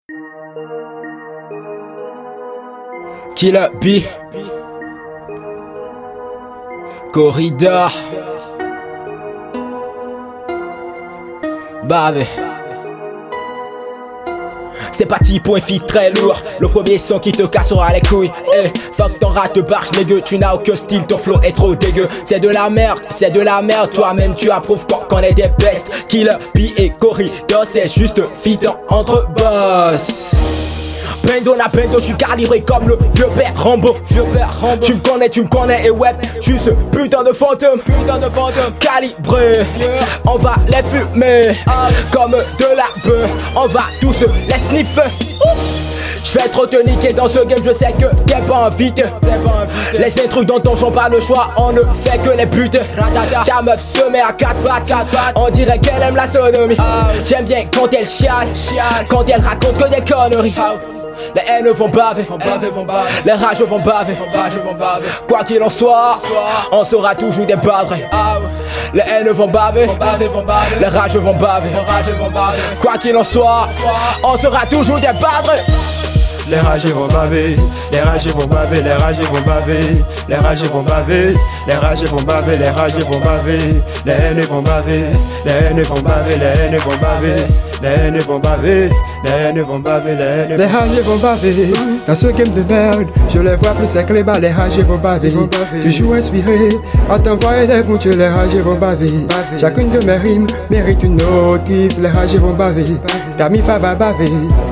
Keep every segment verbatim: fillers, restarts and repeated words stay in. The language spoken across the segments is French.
Killer B, Corridor, Bavé. C'est parti pour un feat très lourd. Le premier son qui te cassera les couilles. Eh, hey, fuck ton rat de barge négueux. Tu n'as aucun style, ton flow est trop dégueu. C'est de la merde, c'est de la merde. Toi-même tu approuves qu'on est des bestes. Killer B et Corridor, c'est juste un feat entre boss. Pendo na pendo, je suis calibré comme le vieux père Rambo. Vieux père Rambo. Tu me connais, tu me connais et ouais, tu ce putain de fantôme. Putain de fantôme. Calibré, yeah. On va les fumer ah. Comme de la bœuf. On va tous les sniffer. Je vais trop te niquer dans ce game, je sais que t'es pas invité. Laisse les trucs dans ton champ, pas le choix, on ne fait que les putes. Ta meuf se met à quatre pattes, on dirait qu'elle aime la sodomie. J'aime bien quand elle chiale, quand elle raconte que des conneries. Les haines vont baver, les rages vont baver. Quoi qu'il en soit, on sera toujours des padres. Les haines vont baver, les rages vont baver. Quoi qu'il en soit, on sera toujours des padres. Les rages vont baver, les rages vont baver, les rages vont baver, les rages vont baver, les rages vont baver, les rages vont baver, les haines vont baver, les haines vont baver, les haines vont baver, les haines vont baver, les haines vont baver, les haines. Les rages vont baver, dans ce game de merde, je les vois plus c'est que les balles, les rages vont baver. Toujours inspiré, à t'envoyer des bouts, les rages vont baver. Chacune de mes rimes mérite une notice, les rages vont baver. T'as mis pas va baver.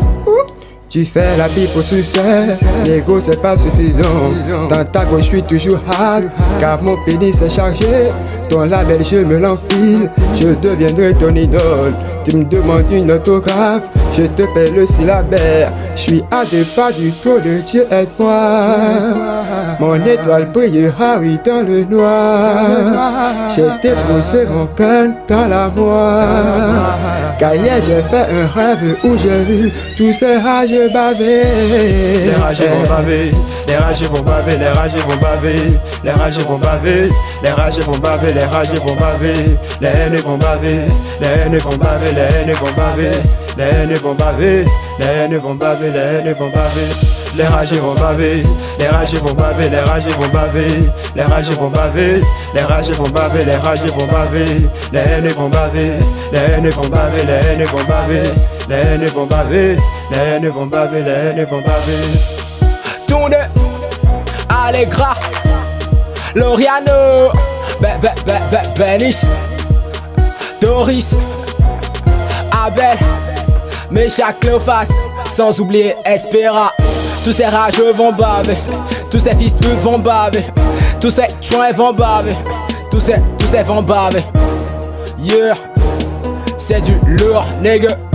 Tu fais la pipe au succès, l'ego c'est pas suffisant. Dans ta gauche je suis toujours hard, car mon pénis est chargé. Ton label je me l'enfile, je deviendrai ton idole. Tu me demandes une autographe, je te paie le syllabaire. Je suis à deux pas du trône de Dieu, aide-moi. Mon étoile brillera oui dans le noir. J'ai déposé mon cœur dans la moire. Car hier j'ai fait un rêve où j'ai vu tous ces rages baver. Les rages vont baver, les rages vont baver, les rages vont baver, les rages vont baver, les rages vont baver, les rages vont baver, les haines vont baver, les haines vont baver, les haines vont baver, les haines vont baver, les haines vont baver, les haines vont baver. Les rages vont baver, les rages vont baver, les rages vont baver, les rages vont baver, les rages vont baver, les rages vont baver, les haines vont baver, les haines vont baver, les haines vont baver, les haines vont baver, les haines vont baver, les haines vont baver. Tourne, Allegra, Loriano, Be Be Be Be Benis, Doris, Abel, Mécha Cleophas, sans oublier Espera. Tous ces rageux vont baver, tous ces fils putes vont baver, tous ces joints vont baver, tous ces, tous ces vont baver. Yeah, c'est du lourd, nègre.